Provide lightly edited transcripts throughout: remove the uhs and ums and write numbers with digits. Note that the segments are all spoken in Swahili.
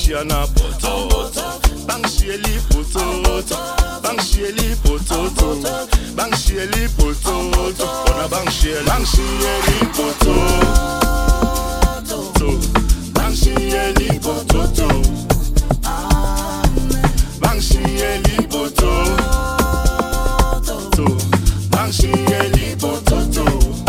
baishiana poto. Bangshieli poto. Bangshieli poto. Bangshieli poto. Ona bangshieli poto. Bangshieli poto. Bangshieli poto. Bangshieli poto.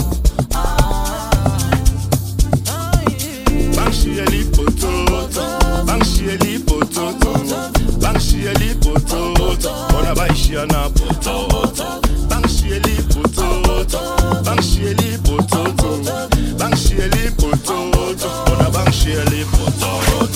Bangshieli poto. Bangshieli poto. Bangshieli poto. Ona baishiana poto. Bangshieli poto. Bangshieli poto. Bangshieli poto. Ona bangshieli poto.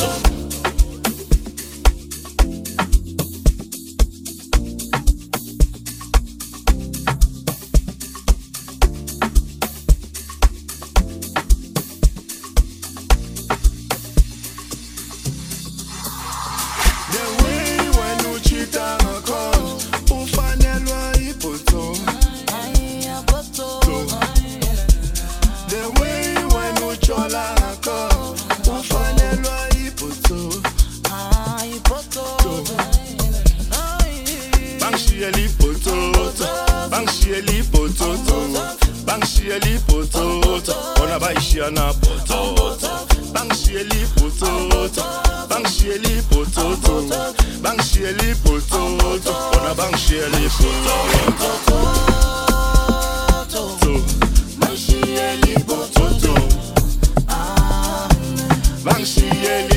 Bangshieli poto. Bangshieli poto. Bangshieli poto. Ona baishiana poto. Bangshieli poto. Bangshieli poto. Bangshieli poto. Ona bangshieli poto. Bangshieli poto. Bangshieli